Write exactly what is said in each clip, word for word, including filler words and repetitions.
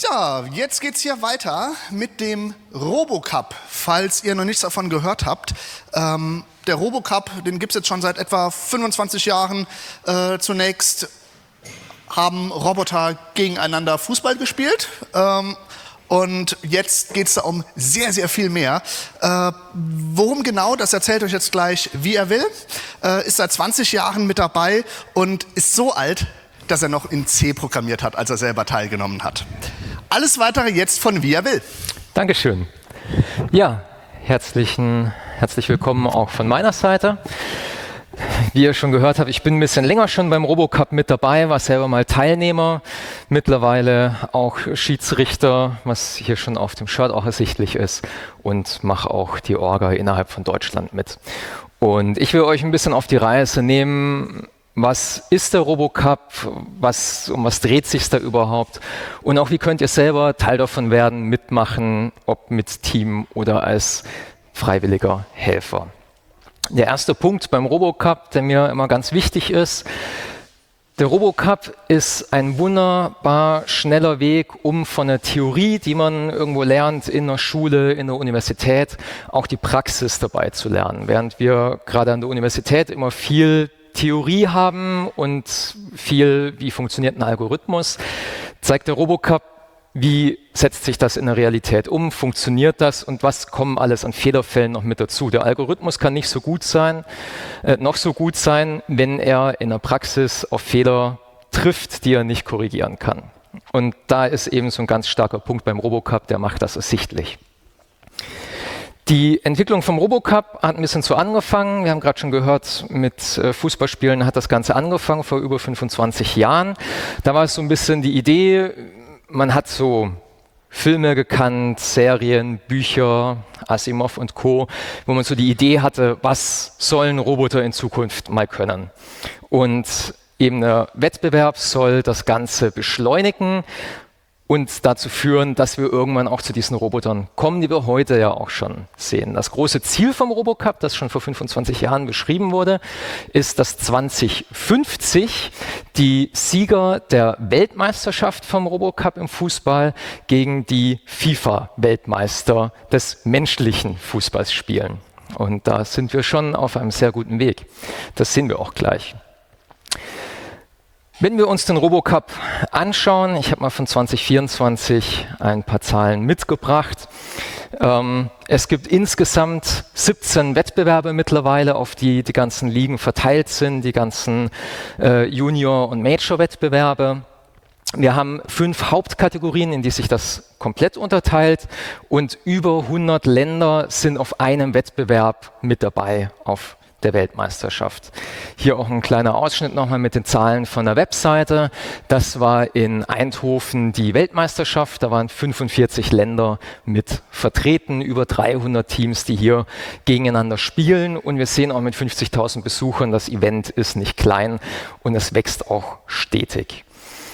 Ja, jetzt geht's hier weiter mit dem Robocup, falls ihr noch nichts davon gehört habt. Ähm, der Robocup, den gibt es jetzt schon seit etwa fünfundzwanzig Jahren. Äh, zunächst haben Roboter gegeneinander Fußball gespielt. Ähm, und jetzt geht es da um sehr, sehr viel mehr. Äh, worum genau, das erzählt euch jetzt gleich, wie er will. Äh, ist seit zwanzig Jahren mit dabei und ist so alt, dass er noch in C programmiert hat, als er selber teilgenommen hat. Alles Weitere jetzt von Wie er will. Dankeschön. Ja, herzlichen, herzlich willkommen auch von meiner Seite. Wie ihr schon gehört habt, ich bin ein bisschen länger schon beim Robocup mit dabei, war selber mal Teilnehmer, mittlerweile auch Schiedsrichter, was hier schon auf dem Shirt auch ersichtlich ist, und mache auch die Orga innerhalb von Deutschland mit. Und ich will euch ein bisschen auf die Reise nehmen. Was ist der Robocup? Was, um was dreht sich da überhaupt? Und auch wie könnt ihr selber Teil davon werden, mitmachen, ob mit Team oder als freiwilliger Helfer? Der erste Punkt beim Robocup, der mir immer ganz wichtig ist: Der Robocup ist ein wunderbar schneller Weg, um von der Theorie, die man irgendwo lernt in der Schule, in der Universität, auch die Praxis dabei zu lernen. Während wir gerade an der Universität immer viel Theorie haben und viel, wie funktioniert ein Algorithmus, zeigt der Robocup, wie setzt sich das in der Realität um, funktioniert das und was kommen alles an Fehlerfällen noch mit dazu. Der Algorithmus kann nicht so gut sein, äh, noch so gut sein, wenn er in der Praxis auf Fehler trifft, die er nicht korrigieren kann. Und da ist eben so ein ganz starker Punkt beim Robocup, der macht das ersichtlich. Die Entwicklung vom Robocup hat ein bisschen so angefangen. Wir haben gerade schon gehört, mit äh, Fußballspielen hat das Ganze angefangen vor über fünfundzwanzig Jahren. Da war es so ein bisschen die Idee, man hat so Filme gekannt, Serien, Bücher, Asimov und Co., wo man so die Idee hatte, was sollen Roboter in Zukunft mal können. Und eben der Wettbewerb soll das Ganze beschleunigen und dazu führen, dass wir irgendwann auch zu diesen Robotern kommen, die wir heute ja auch schon sehen. Das große Ziel vom Robocup, das schon vor fünfundzwanzig Jahren beschrieben wurde, ist, dass zwanzig fünfzig die Sieger der Weltmeisterschaft vom Robocup im Fußball gegen die FIFA-Weltmeister des menschlichen Fußballs spielen. Und da sind wir schon auf einem sehr guten Weg. Das sehen wir auch gleich. Wenn wir uns den Robocup anschauen, ich habe mal von zwanzig vierundzwanzig ein paar Zahlen mitgebracht. Ähm, es gibt insgesamt siebzehn Wettbewerbe mittlerweile, auf die die ganzen Ligen verteilt sind, die ganzen äh, Junior- und Major-Wettbewerbe. Wir haben fünf Hauptkategorien, in die sich das komplett unterteilt, und über hundert Länder sind auf einem Wettbewerb mit dabei auf der Weltmeisterschaft. Hier auch ein kleiner Ausschnitt nochmal mit den Zahlen von der Webseite. Das war in Eindhoven die Weltmeisterschaft. Da waren fünfundvierzig Länder mit vertreten, über dreihundert Teams, die hier gegeneinander spielen. Und wir sehen auch mit fünfzigtausend Besuchern, das Event ist nicht klein und es wächst auch stetig.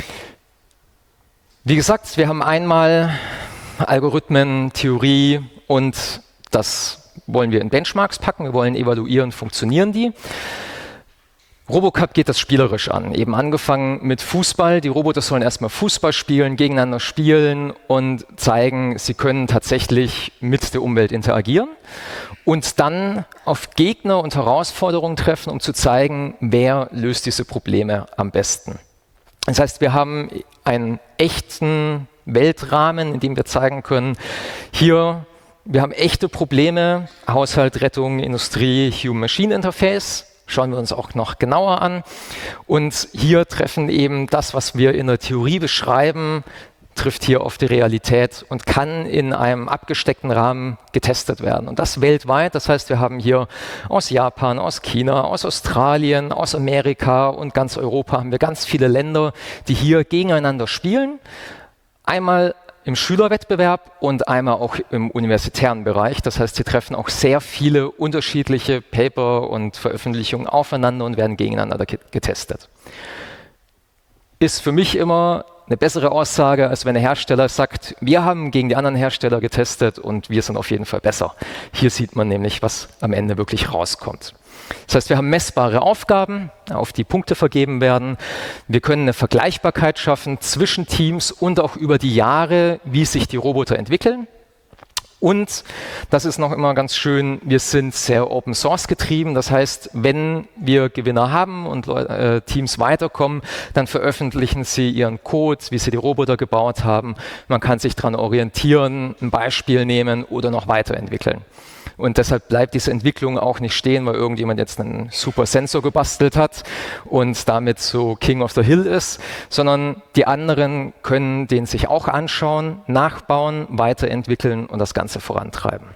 Wie gesagt, wir haben einmal Algorithmen, Theorie, und das wollen wir in Benchmarks packen, wir wollen evaluieren, funktionieren die. Robocup geht das spielerisch an, eben angefangen mit Fußball. Die Roboter sollen erstmal Fußball spielen, gegeneinander spielen und zeigen, sie können tatsächlich mit der Umwelt interagieren und dann auf Gegner und Herausforderungen treffen, um zu zeigen, wer löst diese Probleme am besten. Das heißt, wir haben einen echten Weltrahmen, in dem wir zeigen können, hier wir haben echte Probleme, Haushalt, Rettung, Industrie, Human-Machine-Interface, schauen wir uns auch noch genauer an. Und hier treffen eben das, was wir in der Theorie beschreiben, trifft hier auf die Realität und kann in einem abgesteckten Rahmen getestet werden. Und das weltweit, das heißt, wir haben hier aus Japan, aus China, aus Australien, aus Amerika und ganz Europa haben wir ganz viele Länder, die hier gegeneinander spielen. Einmal im Schülerwettbewerb und einmal auch im universitären Bereich. Das heißt, sie treffen auch sehr viele unterschiedliche Paper und Veröffentlichungen aufeinander und werden gegeneinander getestet. Ist für mich immer eine bessere Aussage, als wenn der Hersteller sagt, wir haben gegen die anderen Hersteller getestet und wir sind auf jeden Fall besser. Hier sieht man nämlich, was am Ende wirklich rauskommt. Das heißt, wir haben messbare Aufgaben, auf die Punkte vergeben werden. Wir können eine Vergleichbarkeit schaffen zwischen Teams und auch über die Jahre, wie sich die Roboter entwickeln. Und das ist noch immer ganz schön, wir sind sehr Open Source getrieben. Das heißt, wenn wir Gewinner haben und äh, Teams weiterkommen, dann veröffentlichen sie ihren Code, wie sie die Roboter gebaut haben. Man kann sich daran orientieren, ein Beispiel nehmen oder noch weiterentwickeln. Und deshalb bleibt diese Entwicklung auch nicht stehen, weil irgendjemand jetzt einen super Sensor gebastelt hat und damit so King of the Hill ist, sondern die anderen können den sich auch anschauen, nachbauen, weiterentwickeln und das Ganze vorantreiben.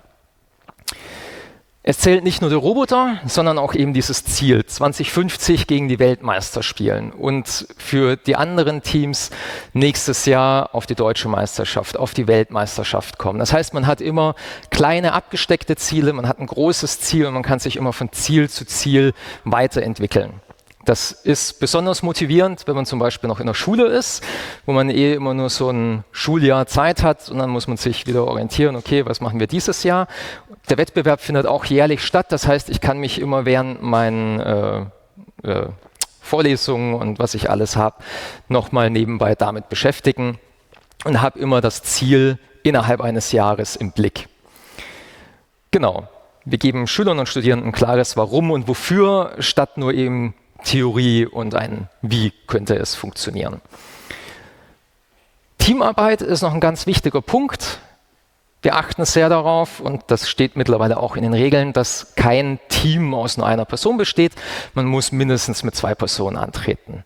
Es zählt nicht nur der Roboter, sondern auch eben dieses Ziel, zwanzig fünfzig gegen die Weltmeister spielen und für die anderen Teams nächstes Jahr auf die deutsche Meisterschaft, auf die Weltmeisterschaft kommen. Das heißt, man hat immer kleine abgesteckte Ziele, man hat ein großes Ziel und man kann sich immer von Ziel zu Ziel weiterentwickeln. Das ist besonders motivierend, wenn man zum Beispiel noch in der Schule ist, wo man eh immer nur so ein Schuljahr Zeit hat und dann muss man sich wieder orientieren, okay, was machen wir dieses Jahr? Der Wettbewerb findet auch jährlich statt, das heißt, ich kann mich immer während meinen äh, äh, Vorlesungen und was ich alles habe, nochmal nebenbei damit beschäftigen und habe immer das Ziel innerhalb eines Jahres im Blick. Genau, wir geben Schülern und Studierenden ein klares Warum und Wofür, statt nur eben Theorie und ein Wie könnte es funktionieren. Teamarbeit ist noch ein ganz wichtiger Punkt. Wir achten sehr darauf, und das steht mittlerweile auch in den Regeln, dass kein Team aus nur einer Person besteht. Man muss mindestens mit zwei Personen antreten.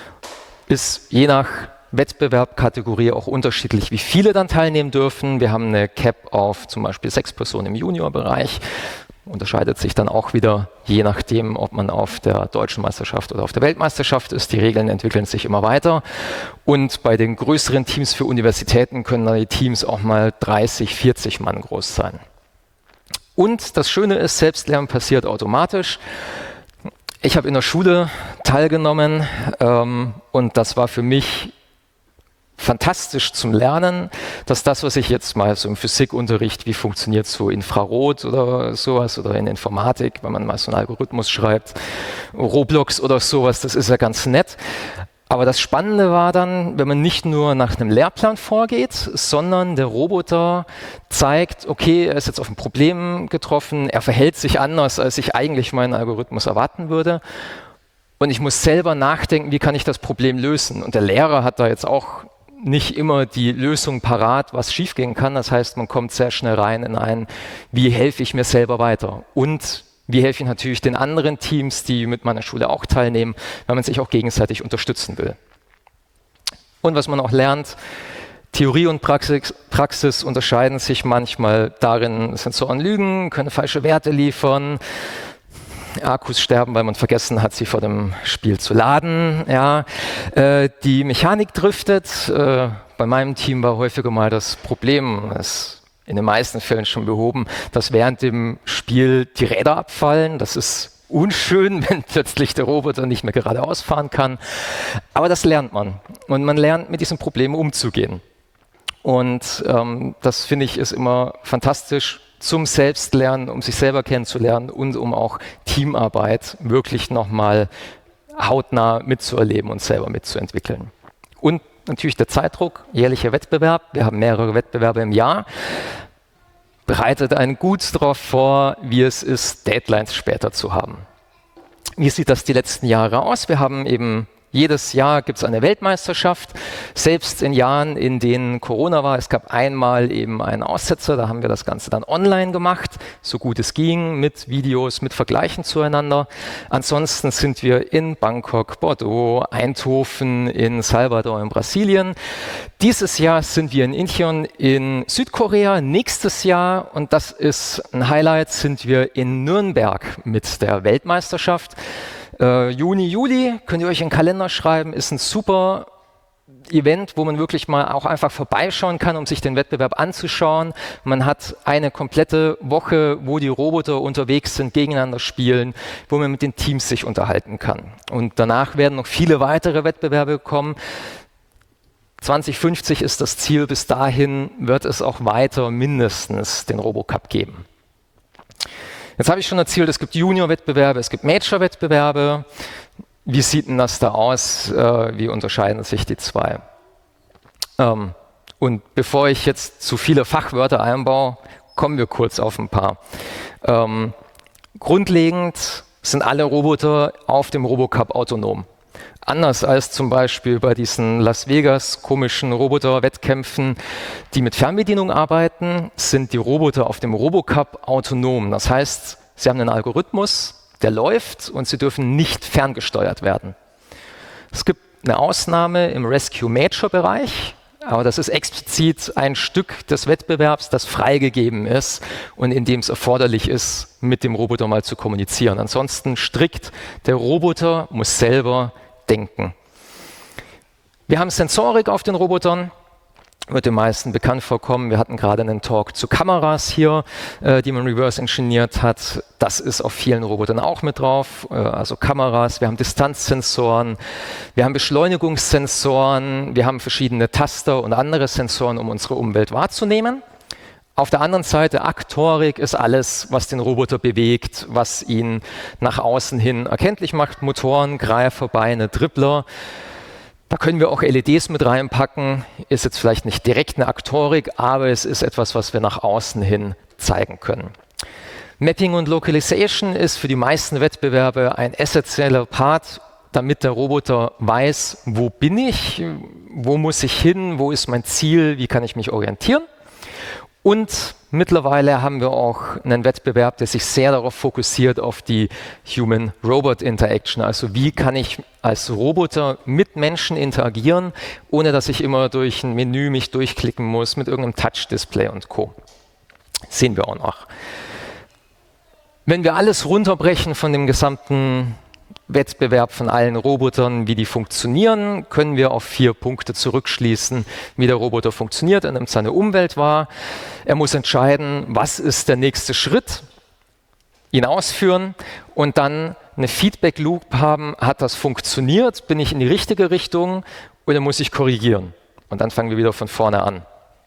Ist je nach Wettbewerbkategorie auch unterschiedlich, wie viele dann teilnehmen dürfen. Wir haben eine Cap auf zum Beispiel sechs Personen im Juniorbereich. Unterscheidet sich dann auch wieder, je nachdem, ob man auf der deutschen Meisterschaft oder auf der Weltmeisterschaft ist. Die Regeln entwickeln sich immer weiter. Und bei den größeren Teams für Universitäten können dann die Teams auch mal dreißig, vierzig Mann groß sein. Und das Schöne ist, Selbstlernen passiert automatisch. Ich habe in der Schule teilgenommen ähm, und das war für mich fantastisch zum Lernen, dass das, was ich jetzt mal so im Physikunterricht, wie funktioniert so Infrarot oder sowas oder in Informatik, wenn man mal so einen Algorithmus schreibt, Roblox oder sowas, das ist ja ganz nett. Aber das Spannende war dann, wenn man nicht nur nach einem Lehrplan vorgeht, sondern der Roboter zeigt, okay, er ist jetzt auf ein Problem getroffen, er verhält sich anders, als ich eigentlich meinen Algorithmus erwarten würde. Und ich muss selber nachdenken, wie kann ich das Problem lösen? Und der Lehrer hat da jetzt auch nicht immer die Lösung parat, was schiefgehen kann. Das heißt, man kommt sehr schnell rein in ein, wie helfe ich mir selber weiter? Und wie helfe ich natürlich den anderen Teams, die mit meiner Schule auch teilnehmen, weil man sich auch gegenseitig unterstützen will. Und was man auch lernt, Theorie und Praxis, Praxis unterscheiden sich manchmal darin, Sensoren lügen, können falsche Werte liefern, Akkus sterben, weil man vergessen hat, sie vor dem Spiel zu laden. Ja. Äh, die Mechanik driftet. Äh, bei meinem Team war häufiger mal das Problem, das in den meisten Fällen schon behoben, dass während dem Spiel die Räder abfallen. Das ist unschön, wenn plötzlich der Roboter nicht mehr geradeaus fahren kann. Aber das lernt man. Und man lernt, mit diesen Problemen umzugehen. Und ähm, das finde ich ist immer fantastisch zum Selbstlernen, um sich selber kennenzulernen und um auch Teamarbeit wirklich nochmal hautnah mitzuerleben und selber mitzuentwickeln. Und natürlich der Zeitdruck, jährlicher Wettbewerb. Wir haben mehrere Wettbewerbe im Jahr. Bereitet einen gut darauf vor, wie es ist, Deadlines später zu haben. Wie sieht das die letzten Jahre aus? Wir haben eben jedes Jahr gibt es eine Weltmeisterschaft, selbst in Jahren, in denen Corona war. Es gab einmal eben einen Aussetzer, da haben wir das Ganze dann online gemacht, so gut es ging, mit Videos, mit Vergleichen zueinander. Ansonsten sind wir in Bangkok, Bordeaux, Eindhoven, in Salvador in Brasilien. Dieses Jahr sind wir in Incheon in Südkorea. Nächstes Jahr, und das ist ein Highlight, sind wir in Nürnberg mit der Weltmeisterschaft. Uh, Juni, Juli, könnt ihr euch in den Kalender schreiben, ist ein super Event, wo man wirklich mal auch einfach vorbeischauen kann, um sich den Wettbewerb anzuschauen. Man hat eine komplette Woche, wo die Roboter unterwegs sind, gegeneinander spielen, wo man mit den Teams sich unterhalten kann. Und danach werden noch viele weitere Wettbewerbe kommen. zwanzig fünfzig ist das Ziel, bis dahin wird es auch weiter mindestens den RoboCup geben. Jetzt habe ich schon erzählt, es gibt Junior-Wettbewerbe, es gibt Major-Wettbewerbe. Wie sieht denn das da aus? Äh, wie unterscheiden sich die zwei? Ähm, und bevor ich jetzt zu viele Fachwörter einbaue, kommen wir kurz auf ein paar. Ähm, grundlegend sind alle Roboter auf dem Robocup autonom. Anders als zum Beispiel bei diesen Las Vegas komischen Roboter-Wettkämpfen, die mit Fernbedienung arbeiten, sind die Roboter auf dem Robocup autonom. Das heißt, sie haben einen Algorithmus, der läuft und sie dürfen nicht ferngesteuert werden. Es gibt eine Ausnahme im Rescue-Major-Bereich, aber das ist explizit ein Stück des Wettbewerbs, das freigegeben ist und in dem es erforderlich ist, mit dem Roboter mal zu kommunizieren. Ansonsten strikt, der Roboter muss selber denken. Wir haben Sensorik auf den Robotern, wird den meisten bekannt vorkommen. Wir hatten gerade einen Talk zu Kameras hier, äh, die man reverse engineert hat. Das ist auf vielen Robotern auch mit drauf, äh, also Kameras. Wir haben Distanzsensoren, wir haben Beschleunigungssensoren, wir haben verschiedene Taster und andere Sensoren, um unsere Umwelt wahrzunehmen. Auf der anderen Seite, Aktorik ist alles, was den Roboter bewegt, was ihn nach außen hin erkenntlich macht. Motoren, Greifer, Beine, Dribbler. Da können wir auch L E Ds mit reinpacken. Ist jetzt vielleicht nicht direkt eine Aktorik, aber es ist etwas, was wir nach außen hin zeigen können. Mapping und Localization ist für die meisten Wettbewerbe ein essentieller Part, damit der Roboter weiß, wo bin ich, wo muss ich hin, wo ist mein Ziel, wie kann ich mich orientieren. Und mittlerweile haben wir auch einen Wettbewerb, der sich sehr darauf fokussiert, auf die Human-Robot-Interaction. Also wie kann ich als Roboter mit Menschen interagieren, ohne dass ich immer durch ein Menü mich durchklicken muss mit irgendeinem Touch-Display und Co. Sehen wir auch noch. Wenn wir alles runterbrechen von dem gesamten Wettbewerb von allen Robotern, wie die funktionieren, können wir auf vier Punkte zurückschließen, wie der Roboter funktioniert. Er nimmt seine Umwelt wahr. Er muss entscheiden, was ist der nächste Schritt, ihn ausführen und dann eine Feedback-Loop haben. Hat das funktioniert? Bin ich in die richtige Richtung oder muss ich korrigieren? Und dann fangen wir wieder von vorne an.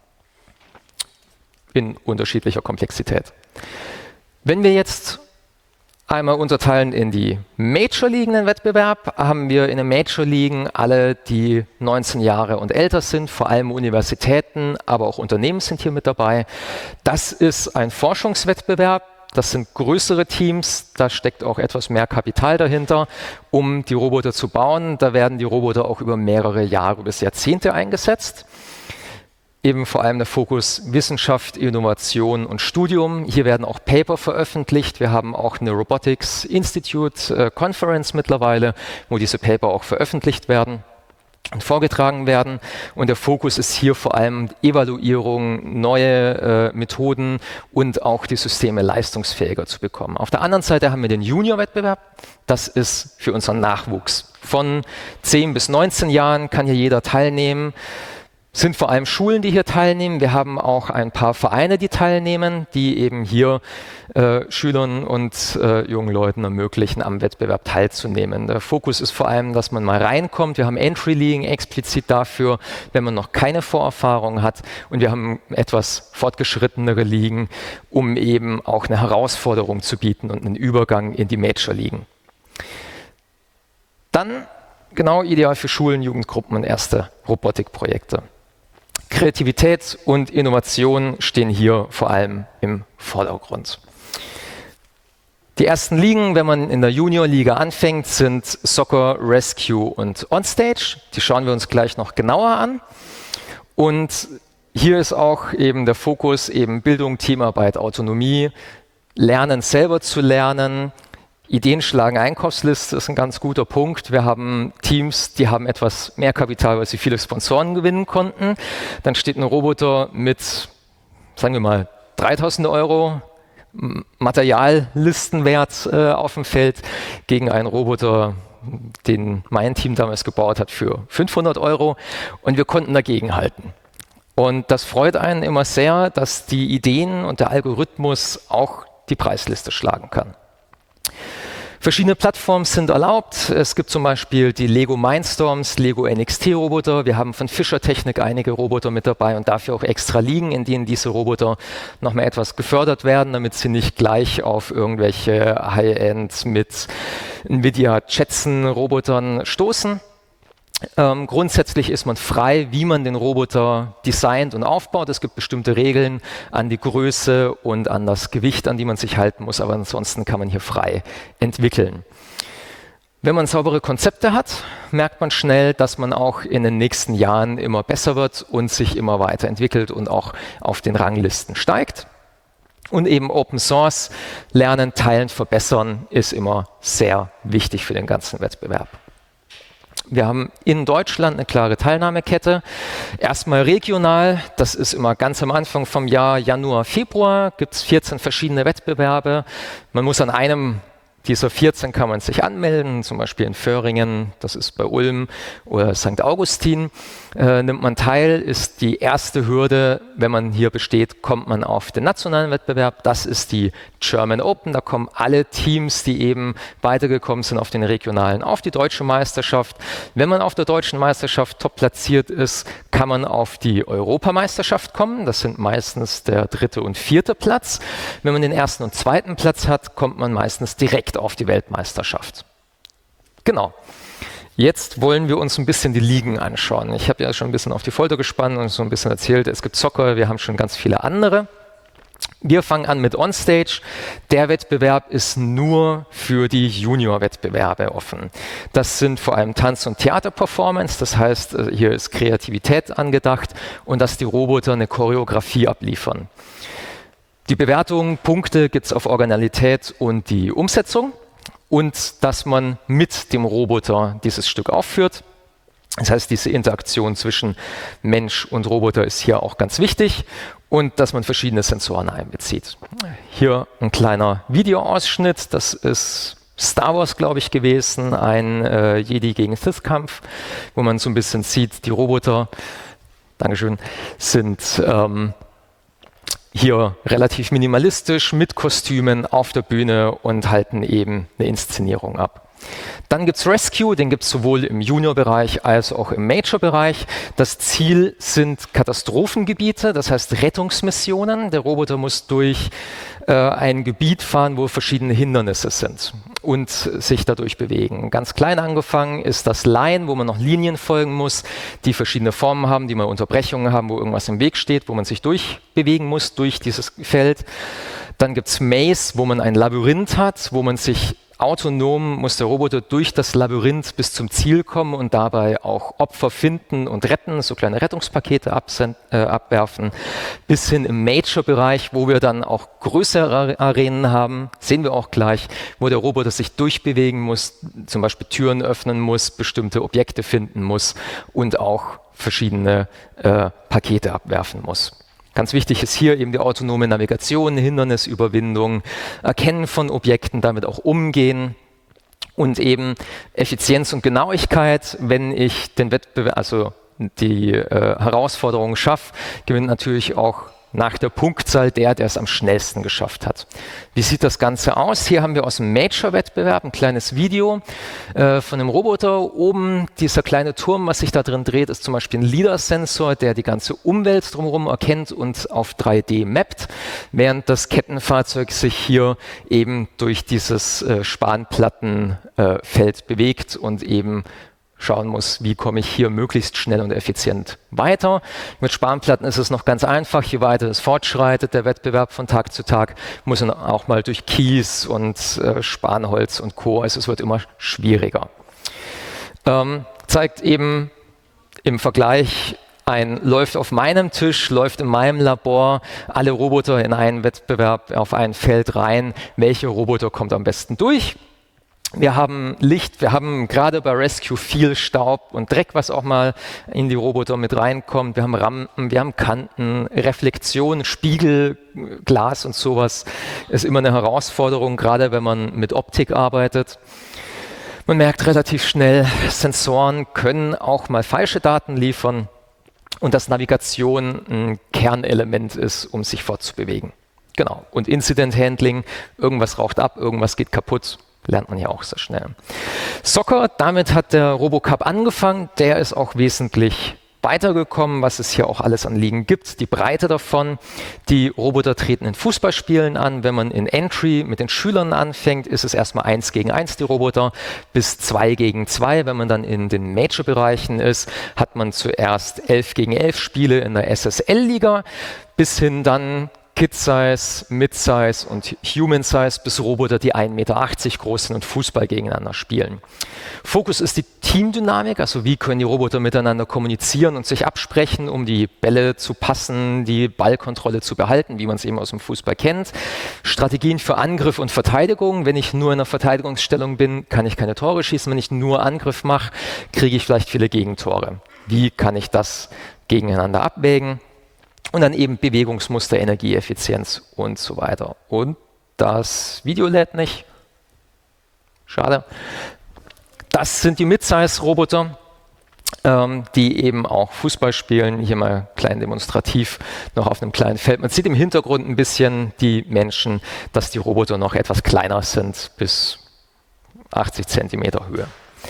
In unterschiedlicher Komplexität. Wenn wir jetzt einmal unterteilen in die Major-Ligen Wettbewerb, haben wir in den Major-Ligen alle, die neunzehn Jahre und älter sind, vor allem Universitäten, aber auch Unternehmen sind hier mit dabei. Das ist ein Forschungswettbewerb, das sind größere Teams, da steckt auch etwas mehr Kapital dahinter, um die Roboter zu bauen. Da werden die Roboter auch über mehrere Jahre bis Jahrzehnte eingesetzt. Eben vor allem der Fokus Wissenschaft, Innovation und Studium. Hier werden auch Paper veröffentlicht. Wir haben auch eine Robotics Institute äh, Conference mittlerweile, wo diese Paper auch veröffentlicht werden und vorgetragen werden. Und der Fokus ist hier vor allem Evaluierung, neue äh, Methoden und auch die Systeme leistungsfähiger zu bekommen. Auf der anderen Seite haben wir den Junior-Wettbewerb. Das ist für unseren Nachwuchs. Von zehn bis neunzehn Jahren kann hier jeder teilnehmen. Sind vor allem Schulen, die hier teilnehmen. Wir haben auch ein paar Vereine, die teilnehmen, die eben hier äh, Schülern und äh, jungen Leuten ermöglichen, am Wettbewerb teilzunehmen. Der Fokus ist vor allem, dass man mal reinkommt. Wir haben Entry-Ligen explizit dafür, wenn man noch keine Vorerfahrung hat. Und wir haben etwas fortgeschrittenere Ligen, um eben auch eine Herausforderung zu bieten und einen Übergang in die Major-Ligen. Dann genau ideal für Schulen, Jugendgruppen und erste Robotikprojekte. Kreativität und Innovation stehen hier vor allem im Vordergrund. Die ersten Ligen, wenn man in der Junior-Liga anfängt, sind Soccer, Rescue und Onstage. Die schauen wir uns gleich noch genauer an. Und hier ist auch eben der Fokus eben Bildung, Teamarbeit, Autonomie, Lernen selber zu lernen. Ideen schlagen Einkaufsliste ist ein ganz guter Punkt. Wir haben Teams, die haben etwas mehr Kapital, weil sie viele Sponsoren gewinnen konnten. Dann steht ein Roboter mit, sagen wir mal, dreitausend Euro Materiallistenwert äh, auf dem Feld gegen einen Roboter, den mein Team damals gebaut hat, für fünfhundert Euro. Und wir konnten dagegenhalten. Und das freut einen immer sehr, dass die Ideen und der Algorithmus auch die Preisliste schlagen kann. Verschiedene Plattformen sind erlaubt. Es gibt zum Beispiel die Lego Mindstorms, Lego N X T-Roboter. Wir haben von Fischer Technik einige Roboter mit dabei und dafür auch extra Ligen, in denen diese Roboter nochmal etwas gefördert werden, damit sie nicht gleich auf irgendwelche High-End mit NVIDIA Jetson-Robotern stoßen. Ähm, grundsätzlich ist man frei, wie man den Roboter designt und aufbaut. Es gibt bestimmte Regeln an die Größe und an das Gewicht, an die man sich halten muss, aber ansonsten kann man hier frei entwickeln. Wenn man saubere Konzepte hat, merkt man schnell, dass man auch in den nächsten Jahren immer besser wird und sich immer weiterentwickelt und auch auf den Ranglisten steigt. Und eben Open Source, lernen, teilen, verbessern ist immer sehr wichtig für den ganzen Wettbewerb. Wir haben in Deutschland eine klare Teilnahmekette. Erstmal regional, das ist immer ganz am Anfang vom Jahr, Januar, Februar, gibt es vierzehn verschiedene Wettbewerbe. Man muss an einem dieser vierzehn kann man sich anmelden, zum Beispiel in Föhringen, das ist bei Ulm, oder Sankt Augustin. Äh, nimmt man teil, ist die erste Hürde, wenn man hier besteht, kommt man auf den nationalen Wettbewerb. Das ist die German Open, da kommen alle Teams, die eben weitergekommen sind auf den regionalen, auf die deutsche Meisterschaft. Wenn man auf der deutschen Meisterschaft top platziert ist, kann man auf die Europameisterschaft kommen. Das sind meistens der dritte und vierte Platz. Wenn man den ersten und zweiten Platz hat, kommt man meistens direkt auf die Weltmeisterschaft. Genau. Jetzt wollen wir uns ein bisschen die Ligen anschauen. Ich habe ja schon ein bisschen auf die Folter gespannt und so ein bisschen erzählt, es gibt Soccer, wir haben schon ganz viele andere. Wir fangen an mit Onstage. Der Wettbewerb ist nur für die Junior-Wettbewerbe offen. Das sind vor allem Tanz- und Theater-Performance, das heißt, hier ist Kreativität angedacht und dass die Roboter eine Choreografie abliefern. Die Bewertung, Punkte gibt es auf Originalität und die Umsetzung und dass man mit dem Roboter dieses Stück aufführt. Das heißt, diese Interaktion zwischen Mensch und Roboter ist hier auch ganz wichtig und dass man verschiedene Sensoren einbezieht. Hier ein kleiner Videoausschnitt, das ist Star Wars, glaube ich, gewesen, ein äh, Jedi gegen Sith-Kampf, wo man so ein bisschen sieht, die Roboter, Dankeschön, sind ähm, hier relativ minimalistisch mit Kostümen auf der Bühne und halten eben eine Inszenierung ab. Dann gibt es Rescue, den gibt es sowohl im Junior-Bereich als auch im Major-Bereich. Das Ziel sind Katastrophengebiete, das heißt Rettungsmissionen. Der Roboter muss durch äh, ein Gebiet fahren, wo verschiedene Hindernisse sind und sich dadurch bewegen. Ganz klein angefangen ist das Line, wo man noch Linien folgen muss, die verschiedene Formen haben, die mal Unterbrechungen haben, wo irgendwas im Weg steht, wo man sich durchbewegen muss durch dieses Feld. Dann gibt es Maze, wo man ein Labyrinth hat, wo man sich autonom muss der Roboter durch das Labyrinth bis zum Ziel kommen und dabei auch Opfer finden und retten, so kleine Rettungspakete absend, äh, abwerfen, bis hin im Major-Bereich, wo wir dann auch größere Arenen haben, sehen wir auch gleich, wo der Roboter sich durchbewegen muss, zum Beispiel Türen öffnen muss, bestimmte Objekte finden muss und auch verschiedene äh, Pakete abwerfen muss. Ganz wichtig ist hier eben die autonome Navigation, Hindernisüberwindung, Erkennen von Objekten, damit auch umgehen und eben Effizienz und Genauigkeit. Wenn ich den Wettbewerb, also die äh, Herausforderung schaffe, gewinnt natürlich auch nach der Punktzahl der, der es am schnellsten geschafft hat. Wie sieht das Ganze aus? Hier haben wir aus dem Major-Wettbewerb ein kleines Video äh, von einem Roboter. Oben dieser kleine Turm, was sich da drin dreht, ist zum Beispiel ein LiDAR-Sensor, der die ganze Umwelt drumherum erkennt und auf drei D mappt, während das Kettenfahrzeug sich hier eben durch dieses äh, Spanplattenfeld äh, bewegt und eben schauen muss, wie komme ich hier möglichst schnell und effizient weiter. Mit Spanplatten ist es noch ganz einfach. Je weiter es fortschreitet, der Wettbewerb von Tag zu Tag, muss man auch mal durch Kies und äh, Spanholz und Co. Also es wird immer schwieriger. Ähm, zeigt eben im Vergleich, ein läuft auf meinem Tisch, läuft in meinem Labor, alle Roboter in einen Wettbewerb auf ein Feld rein. Welcher Roboter kommt am besten durch? Wir haben Licht, wir haben gerade bei Rescue viel Staub und Dreck, was auch mal in die Roboter mit reinkommt. Wir haben Rampen, wir haben Kanten, Reflexion, Spiegel, Glas und sowas. Ist immer eine Herausforderung, gerade wenn man mit Optik arbeitet. Man merkt relativ schnell, Sensoren können auch mal falsche Daten liefern und dass Navigation ein Kernelement ist, um sich fortzubewegen. Genau. Und Incident Handling, irgendwas raucht ab, irgendwas geht kaputt. lernt man ja auch sehr schnell. Soccer, damit hat der Robocup angefangen. Der ist auch wesentlich weitergekommen, was es hier auch alles an Ligen gibt. Die Breite davon, die Roboter treten in Fußballspielen an. Wenn man in Entry mit den Schülern anfängt, ist es erstmal eins gegen eins die Roboter, bis zwei gegen zwei. Wenn man dann in den Major-Bereichen ist, hat man zuerst elf gegen elf Spiele in der S S L-Liga, bis hin dann Kid-Size, Mid-Size und Human-Size bis Roboter, die ein Meter achtzig groß sind und Fußball gegeneinander spielen. Fokus ist die Teamdynamik, also wie können die Roboter miteinander kommunizieren und sich absprechen, um die Bälle zu passen, die Ballkontrolle zu behalten, wie man es eben aus dem Fußball kennt. Strategien für Angriff und Verteidigung. Wenn ich nur in einer Verteidigungsstellung bin, kann ich keine Tore schießen. Wenn ich nur Angriff mache, kriege ich vielleicht viele Gegentore. Wie kann ich das gegeneinander abwägen? Und dann eben Bewegungsmuster, Energieeffizienz und so weiter. Und das Video lädt nicht. Schade. Das sind die Mid-Size-Roboter, ähm, die eben auch Fußball spielen. Hier mal klein demonstrativ noch auf einem kleinen Feld. Man sieht im Hintergrund ein bisschen die Menschen, dass die Roboter noch etwas kleiner sind, bis achtzig Zentimeter Höhe.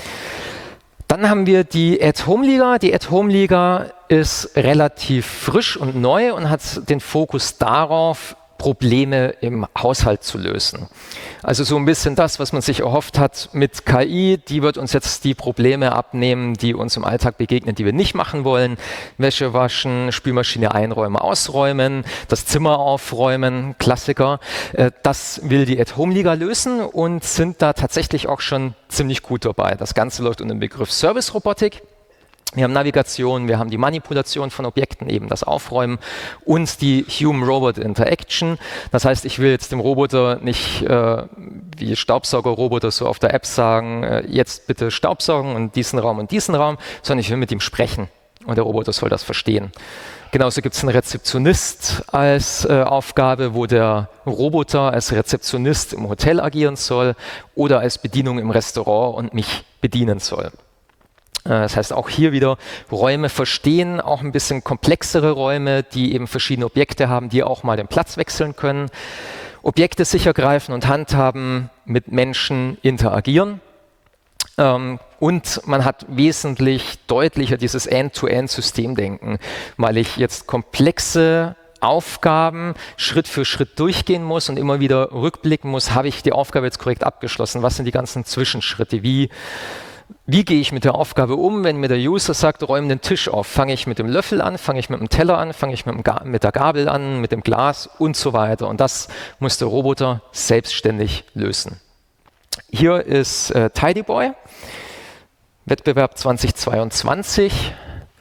Dann haben wir die At-Home-Liga. Die At-Home-Liga ist relativ frisch und neu und hat den Fokus darauf, Probleme im Haushalt zu lösen. Also so ein bisschen das, was man sich erhofft hat mit K I, die wird uns jetzt die Probleme abnehmen, die uns im Alltag begegnen, die wir nicht machen wollen. Wäsche waschen, Spülmaschine einräumen, ausräumen, das Zimmer aufräumen, Klassiker. Das will die At-Home-Liga lösen und sind da tatsächlich auch schon ziemlich gut dabei. Das Ganze läuft unter dem Begriff Service-Robotik. Wir haben Navigation, wir haben die Manipulation von Objekten, eben das Aufräumen und die Human-Robot-Interaction. Das heißt, ich will jetzt dem Roboter nicht äh, wie Staubsaugerroboter so auf der App sagen, äh, jetzt bitte Staubsaugen und diesen Raum und diesen Raum, sondern ich will mit ihm sprechen und der Roboter soll das verstehen. Genauso gibt es einen Rezeptionist als äh, Aufgabe, wo der Roboter als Rezeptionist im Hotel agieren soll oder als Bedienung im Restaurant und mich bedienen soll. Das heißt, auch hier wieder Räume verstehen, auch ein bisschen komplexere Räume, die eben verschiedene Objekte haben, die auch mal den Platz wechseln können. Objekte sicher greifen und handhaben, mit Menschen interagieren. Ähm, und man hat wesentlich deutlicher dieses End-to-End-Systemdenken, weil ich jetzt komplexe Aufgaben Schritt für Schritt durchgehen muss und immer wieder rückblicken muss, habe ich die Aufgabe jetzt korrekt abgeschlossen? Was sind die ganzen Zwischenschritte? Wie Wie gehe ich mit der Aufgabe um, wenn mir der User sagt, räume den Tisch auf? Fange ich mit dem Löffel an, fange ich mit dem Teller an, fange ich mit, dem mit der Gabel an, mit dem Glas und so weiter. Und das muss der Roboter selbstständig lösen. Hier ist äh, Tidyboy, Wettbewerb zweitausendzweiundzwanzig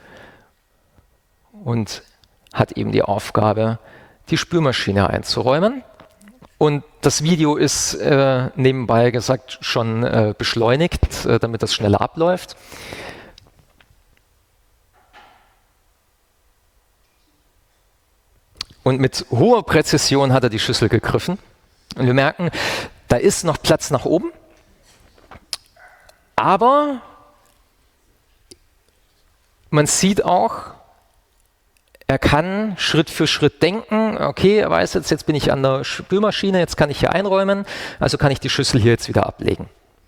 und hat eben die Aufgabe, die Spülmaschine einzuräumen. Und das Video ist äh, nebenbei gesagt schon äh, beschleunigt, äh, damit das schneller abläuft. Und mit hoher Präzision hat er die Schüssel gegriffen. Und wir merken, da ist noch Platz nach oben. Aber man sieht auch, er kann Schritt für Schritt denken, okay, er weiß jetzt, jetzt bin ich an der Spülmaschine, jetzt kann ich hier einräumen, also kann ich die Schüssel hier jetzt wieder ablegen.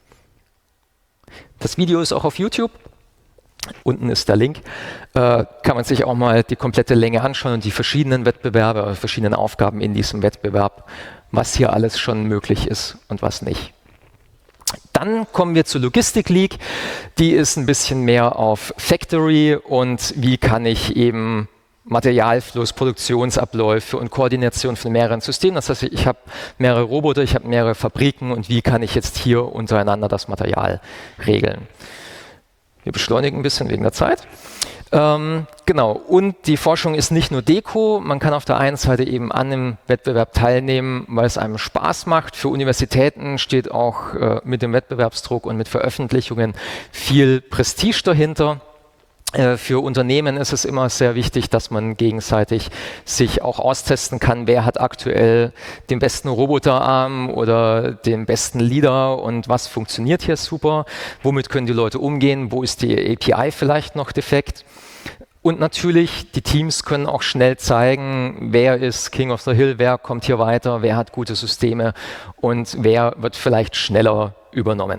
Das Video ist auch auf YouTube, unten ist der Link, äh, kann man sich auch mal die komplette Länge anschauen und die verschiedenen Wettbewerbe, verschiedenen Aufgaben in diesem Wettbewerb, was hier alles schon möglich ist und was nicht. Dann kommen wir zur Logistik League, die ist ein bisschen mehr auf Factory und wie kann ich eben Materialfluss, Produktionsabläufe und Koordination von mehreren Systemen. Das heißt, ich habe mehrere Roboter, ich habe mehrere Fabriken und wie kann ich jetzt hier untereinander das Material regeln. Wir beschleunigen ein bisschen wegen der Zeit. Ähm, genau, und die Forschung ist nicht nur Deko, man kann auf der einen Seite eben an dem Wettbewerb teilnehmen, weil es einem Spaß macht. Für Universitäten steht auch äh, mit dem Wettbewerbsdruck und mit Veröffentlichungen viel Prestige dahinter. Für Unternehmen ist es immer sehr wichtig, dass man gegenseitig sich auch austesten kann, wer hat aktuell den besten Roboterarm oder den besten Leader und was funktioniert hier super, womit können die Leute umgehen, wo ist die A P I vielleicht noch defekt. Und natürlich, die Teams können auch schnell zeigen, wer ist King of the Hill, wer kommt hier weiter, wer hat gute Systeme und wer wird vielleicht schneller übernommen.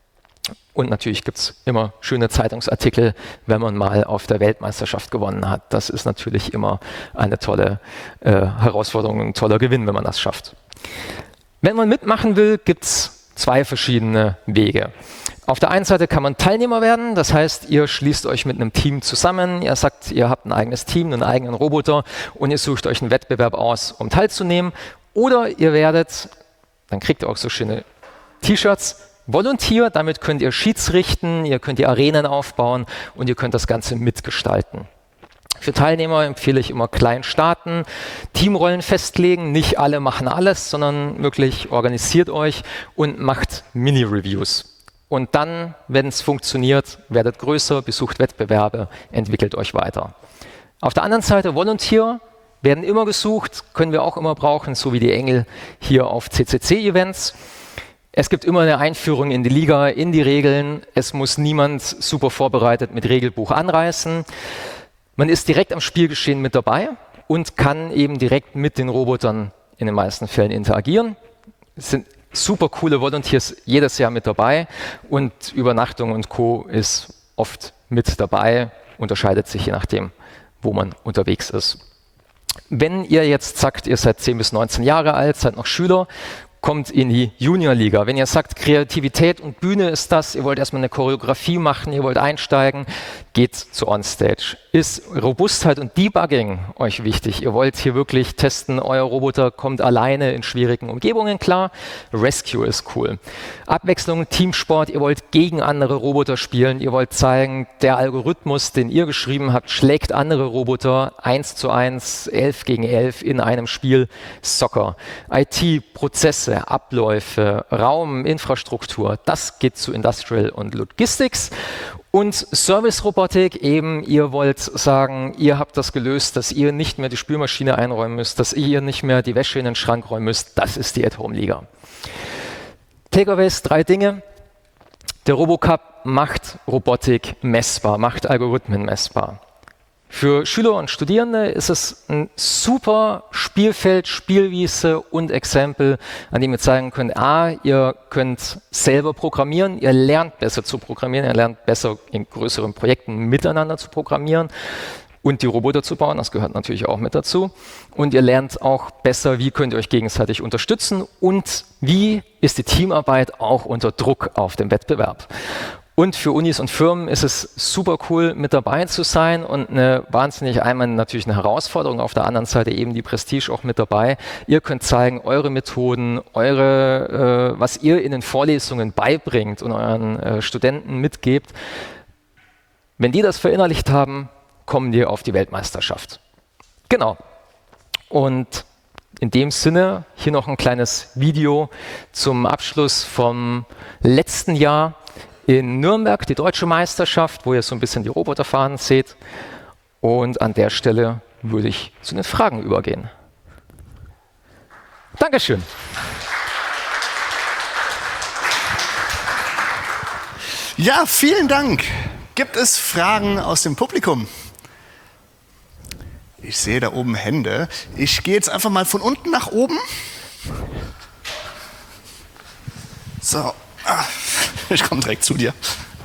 Und natürlich gibt es immer schöne Zeitungsartikel, wenn man mal auf der Weltmeisterschaft gewonnen hat. Das ist natürlich immer eine tolle äh, Herausforderung, ein toller Gewinn, wenn man das schafft. Wenn man mitmachen will, gibt es zwei verschiedene Wege. Auf der einen Seite kann man Teilnehmer werden, das heißt, ihr schließt euch mit einem Team zusammen, ihr sagt, ihr habt ein eigenes Team, einen eigenen Roboter und ihr sucht euch einen Wettbewerb aus, um teilzunehmen. Oder ihr werdet, dann kriegt ihr auch so schöne T-Shirts, Volunteer, damit könnt ihr Sheets richten, ihr könnt die Arenen aufbauen und ihr könnt das Ganze mitgestalten. Für Teilnehmer empfehle ich immer klein starten, Teamrollen festlegen, nicht alle machen alles, sondern wirklich organisiert euch und macht Mini-Reviews. Und dann, wenn es funktioniert, werdet größer, besucht Wettbewerbe, entwickelt euch weiter. Auf der anderen Seite Volunteer werden immer gesucht, können wir auch immer brauchen, so wie die Engel hier auf C C C-Events. Es gibt immer eine Einführung in die Liga, in die Regeln. Es muss niemand super vorbereitet mit Regelbuch anreißen. Man ist direkt am Spielgeschehen mit dabei und kann eben direkt mit den Robotern in den meisten Fällen interagieren. Es sind super coole Volunteers jedes Jahr mit dabei und Übernachtung und Co. ist oft mit dabei, unterscheidet sich je nachdem, wo man unterwegs ist. Wenn ihr jetzt sagt, ihr seid zehn bis neunzehn Jahre alt, seid noch Schüler, kommt in die Juniorliga. Wenn ihr sagt, Kreativität und Bühne ist das, ihr wollt erstmal eine Choreografie machen, ihr wollt einsteigen, geht zu Onstage. Ist Robustheit und Debugging euch wichtig? Ihr wollt hier wirklich testen, euer Roboter kommt alleine in schwierigen Umgebungen klar. Rescue ist cool. Abwechslung, Teamsport, ihr wollt gegen andere Roboter spielen, ihr wollt zeigen, der Algorithmus, den ihr geschrieben habt, schlägt andere Roboter eins zu eins, elf gegen elf in einem Spiel. Soccer. I T, Prozesse, Abläufe, Raum, Infrastruktur, das geht zu Industrial und Logistics. Und Service-Robotik eben, ihr wollt sagen, ihr habt das gelöst, dass ihr nicht mehr die Spülmaschine einräumen müsst, dass ihr nicht mehr die Wäsche in den Schrank räumen müsst, das ist die At-Home-Liga. Takeaways, drei Dinge. Der RoboCup macht Robotik messbar, macht Algorithmen messbar. Für Schüler und Studierende ist es ein super Spielfeld, Spielwiese und Exempel, an dem ihr zeigen könnt, a, ihr könnt selber programmieren, ihr lernt besser zu programmieren, ihr lernt besser in größeren Projekten miteinander zu programmieren und die Roboter zu bauen, das gehört natürlich auch mit dazu. Und ihr lernt auch besser, wie könnt ihr euch gegenseitig unterstützen und wie ist die Teamarbeit auch unter Druck auf dem Wettbewerb. Und für Unis und Firmen ist es super cool, mit dabei zu sein und eine wahnsinnig, einmal natürlich eine Herausforderung, auf der anderen Seite eben die Prestige auch mit dabei. Ihr könnt zeigen, eure Methoden, eure, äh, was ihr in den Vorlesungen beibringt und euren äh, Studenten mitgebt. Wenn die das verinnerlicht haben, kommen die auf die Weltmeisterschaft. Genau. Und in dem Sinne hier noch ein kleines Video zum Abschluss vom letzten Jahr. In Nürnberg die deutsche Meisterschaft, wo ihr so ein bisschen die Roboter fahren seht. Und an der Stelle würde ich zu den Fragen übergehen. Dankeschön. Ja, vielen Dank. Gibt es Fragen aus dem Publikum? Ich sehe da oben Hände. Ich gehe jetzt einfach mal von unten nach oben. So. Ah, ich komme direkt zu dir.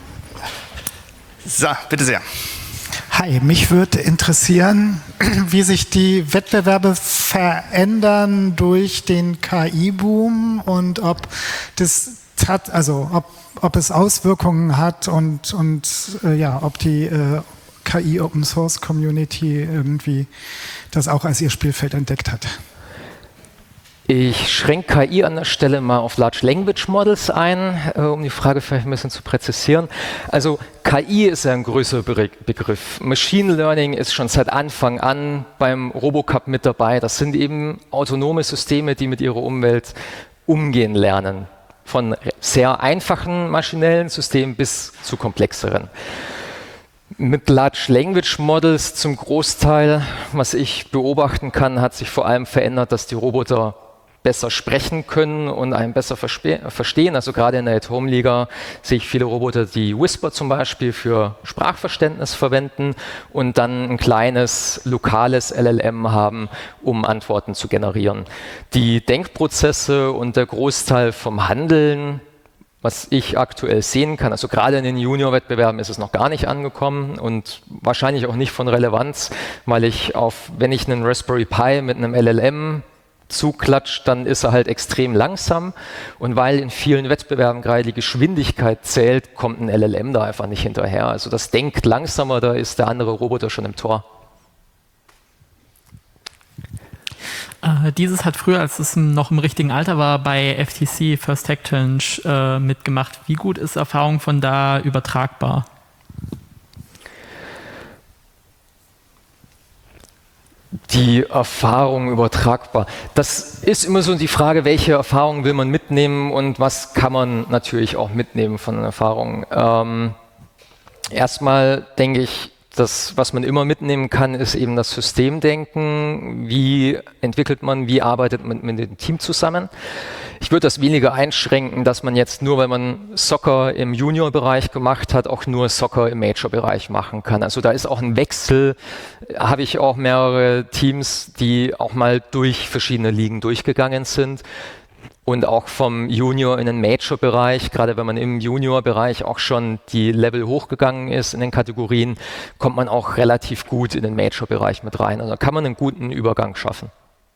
So, bitte sehr. Hi, mich würde interessieren, wie sich die Wettbewerbe verändern durch den K I-Boom und ob das hat, also ob, ob es Auswirkungen hat und, und äh, ja, ob die äh, K I-Open-Source-Community irgendwie das auch als ihr Spielfeld entdeckt hat. Ich schränke K I an der Stelle mal auf Large Language Models ein, äh, um die Frage vielleicht ein bisschen zu präzisieren. Also K I ist ja ein größerer Be- Begriff. Machine Learning ist schon seit Anfang an beim RoboCup mit dabei. Das sind eben autonome Systeme, die mit ihrer Umwelt umgehen lernen. Von sehr einfachen maschinellen Systemen bis zu komplexeren. Mit Large Language Models zum Großteil, was ich beobachten kann, hat sich vor allem verändert, dass die Roboter besser sprechen können und einen besser verstehen. Also gerade in der At-Home-Liga sehe ich viele Roboter, die Whisper zum Beispiel für Sprachverständnis verwenden und dann ein kleines lokales L L M haben, um Antworten zu generieren. Die Denkprozesse und der Großteil vom Handeln, was ich aktuell sehen kann, also gerade in den Junior-Wettbewerben ist es noch gar nicht angekommen und wahrscheinlich auch nicht von Relevanz, weil ich auf, wenn ich einen Raspberry Pi mit einem L L M zuklatscht, dann ist er halt extrem langsam und weil in vielen Wettbewerben gerade die Geschwindigkeit zählt, kommt ein L L M da einfach nicht hinterher. Also das denkt langsamer, da ist der andere Roboter schon im Tor. Äh, dieses hat früher, als es noch im richtigen Alter war, bei F T C First Tech Challenge äh, mitgemacht. Wie gut ist Erfahrung von da übertragbar? Die Erfahrung übertragbar. Das ist immer so die Frage, welche Erfahrungen will man mitnehmen und was kann man natürlich auch mitnehmen von den Erfahrungen. Ähm, erstmal denke ich, das, was man immer mitnehmen kann, ist eben das Systemdenken. Wie entwickelt man, wie arbeitet man mit dem Team zusammen? Ich würde das weniger einschränken, dass man jetzt nur, weil man Soccer im Junior-Bereich gemacht hat, auch nur Soccer im Major-Bereich machen kann. Also da ist auch ein Wechsel, habe ich auch mehrere Teams, die auch mal durch verschiedene Ligen durchgegangen sind. Und auch vom Junior in den Major-Bereich, gerade wenn man im Junior-Bereich auch schon die Level hochgegangen ist in den Kategorien, kommt man auch relativ gut in den Major-Bereich mit rein. Also kann man einen guten Übergang schaffen.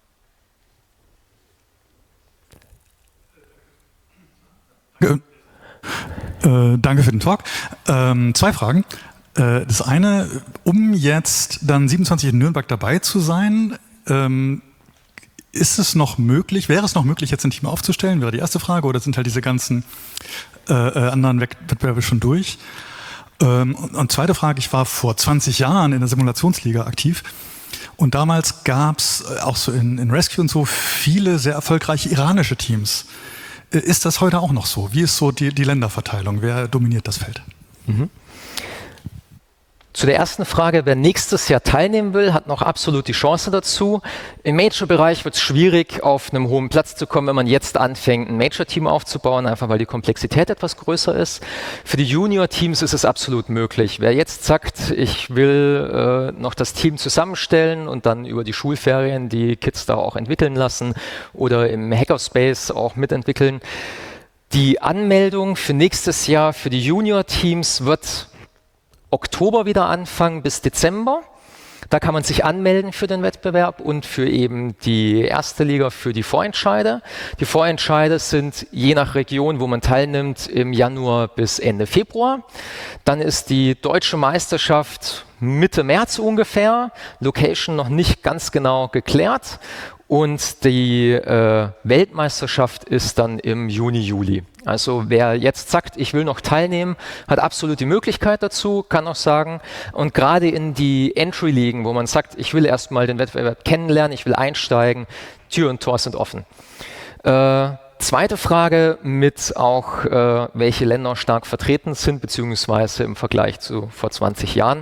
Äh, danke für den Talk. Ähm, zwei Fragen. Äh, das eine, um jetzt dann siebenundzwanzig in Nürnberg dabei zu sein, ähm, ist es noch möglich, wäre es noch möglich, jetzt ein Team aufzustellen? Wäre die erste Frage. Oder sind halt diese ganzen äh, anderen Wettbewerbe schon durch? Ähm, und, und zweite Frage, ich war vor zwanzig Jahren in der Simulationsliga aktiv. Und damals gab es auch so in, in Rescue und so viele sehr erfolgreiche iranische Teams. Äh, ist das heute auch noch so? Wie ist so die, die Länderverteilung? Wer dominiert das Feld? Mhm. Zu der ersten Frage, wer nächstes Jahr teilnehmen will, hat noch absolut die Chance dazu. Im Major-Bereich wird es schwierig, auf einem hohen Platz zu kommen, wenn man jetzt anfängt, ein Major-Team aufzubauen, einfach weil die Komplexität etwas größer ist. Für die Junior-Teams ist es absolut möglich. Wer jetzt sagt, ich will äh, noch das Team zusammenstellen und dann über die Schulferien die Kids da auch entwickeln lassen oder im Hackerspace auch mitentwickeln. Die Anmeldung für nächstes Jahr für die Junior-Teams wird Oktober wieder anfangen bis Dezember. Da kann man sich anmelden für den Wettbewerb und für eben die erste Liga für die Vorentscheide. Die Vorentscheide sind je nach Region, wo man teilnimmt, im Januar bis Ende Februar. Dann ist die deutsche Meisterschaft Mitte März ungefähr. Location noch nicht ganz genau geklärt. Und die äh, Weltmeisterschaft ist dann im Juni, Juli. Also wer jetzt sagt, ich will noch teilnehmen, hat absolut die Möglichkeit dazu, kann auch sagen. Und gerade in die Entry-Ligen, wo man sagt, ich will erstmal den Wettbewerb kennenlernen, ich will einsteigen, Tür und Tor sind offen. Äh, zweite Frage mit auch, äh, welche Länder stark vertreten sind, beziehungsweise im Vergleich zu vor zwanzig Jahren.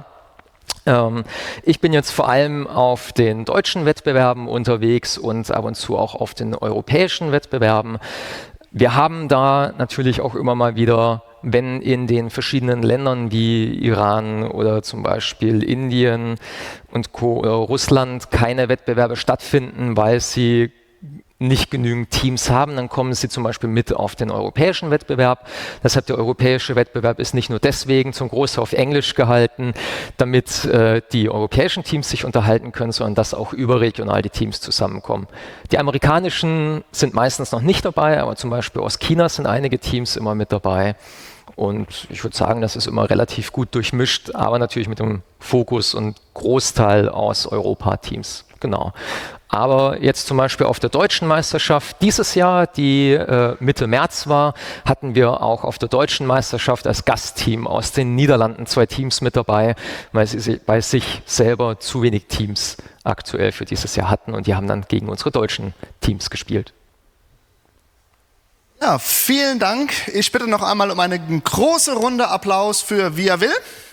Ich bin jetzt vor allem auf den deutschen Wettbewerben unterwegs und ab und zu auch auf den europäischen Wettbewerben. Wir haben da natürlich auch immer mal wieder, wenn in den verschiedenen Ländern wie Iran oder zum Beispiel Indien und Co. oder Russland keine Wettbewerbe stattfinden, weil sie nicht genügend Teams haben, dann kommen sie zum Beispiel mit auf den europäischen Wettbewerb. Deshalb der europäische Wettbewerb ist nicht nur deswegen zum Großteil auf Englisch gehalten, damit äh, die europäischen Teams sich unterhalten können, sondern dass auch überregional die Teams zusammenkommen. Die amerikanischen sind meistens noch nicht dabei, aber zum Beispiel aus China sind einige Teams immer mit dabei. Und ich würde sagen, das ist immer relativ gut durchmischt, aber natürlich mit dem Fokus und Großteil aus Europa-Teams. Genau. Aber jetzt zum Beispiel auf der deutschen Meisterschaft dieses Jahr, die äh, Mitte März war, hatten wir auch auf der deutschen Meisterschaft als Gastteam aus den Niederlanden zwei Teams mit dabei, weil sie bei sich selber zu wenig Teams aktuell für dieses Jahr hatten und die haben dann gegen unsere deutschen Teams gespielt. Ja, vielen Dank. Ich bitte noch einmal um eine große Runde Applaus für Via Will.